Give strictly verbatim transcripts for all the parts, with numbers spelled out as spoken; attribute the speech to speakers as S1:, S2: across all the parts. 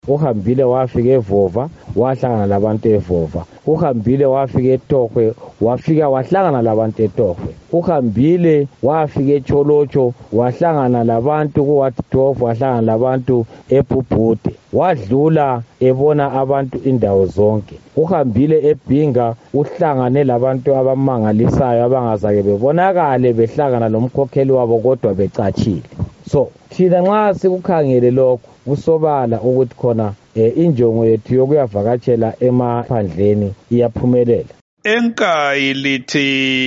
S1: uhambile wafika eVova wahlangana labantu eVova, uhambile wafika eTokhwe wafika wahlangana labantu eTokhwe, uhambile wafika eCholotsho wahlangana labantu kuWatdorf, wahlangana labantu eBhubhude, wadlula ebona abantu indawo zonke, uhambile eBhinga uhlangane labantu abamangalisayo abangazake bebonakale behlangana lomkhokheli wabo kodwa becatshile. So thina nxa sikukhangele lokho kusobala ukuthi khona eh, injongo yethu yokuyavakatshela emaphandleni iyaphumelela.
S2: Enkayi lithi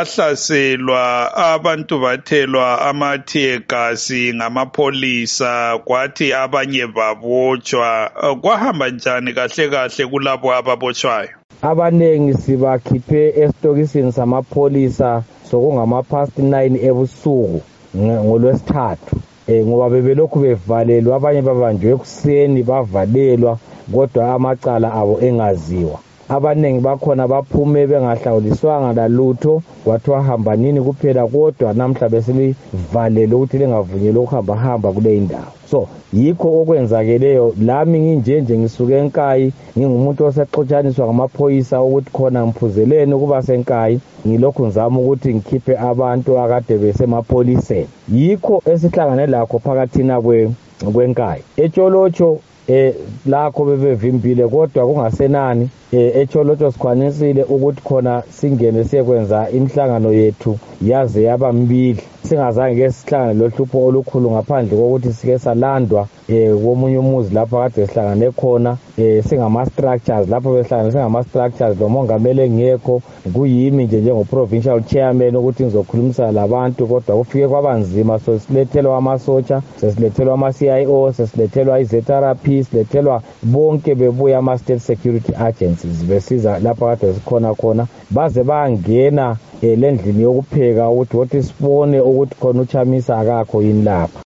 S2: ilahlaselwa abantu bathelwa amathiyegasi ngamapholisa kwathi abanye babotshwa. Kwahamba njani kahle kahle kulabo ababotshwayo?
S1: Abanengi sibakhiphe esitokisini samapholisa sokungama past nine ebusuku ngolwesithathu. Eh ngoba bebelokhu bevalelwa, abanye babanjwe ekuseni bavalelwa kodwa amacala abo engaziwa. Abanengi bakhona baphume bengahlawuliswanga lalutho, kwathiwa hamba nini kuphela kodwa namhla beselivalele ukuthi lingavunyelwa ukuhamba hamba kule indawo. So yikho okwenzakeleyo. Lami nginjenje ngisuke eNkayi, ngingumuntu osexotshaniswa ngamaphoyisa ukuthi khona ngiphuzeleni ukuba seNkayi, ngilokhu ngizama ukuthi ngikhiphe abantu akade besemapholiseni. Yikho esihlangane lakho phakathina kwe kweNkayi. eCholotsho eh lakho bebevimbile kodwa kungasenani. eh eCholotsho sikhwanisile ukuthi khona singene siyekwenza imhlangano yethu yaze yaba mbili, singazange ke sihlangane lohlupho olukhulu ngaphandle kokuthi sike salandwa eh komunye umuzi lapha kade sihlangane khona eh singama structures lapho behlangane singama structures lomongameli engekho, kuyimi nje njengo provincial chairman ukuthi ngizokhulumisa labantu kodwa kufike kwabanzima. So silethelwa amasotsha, sesilethelwa ama C I O, sesilethelwa iZ R P, silethelwa bonke bebuya ama state security agencies besiza lapha kade sikhona khona, baze bangena elendlini yokupheka ukuthi wothi sibone ukuthi khona uChamisa akakho yini lapha.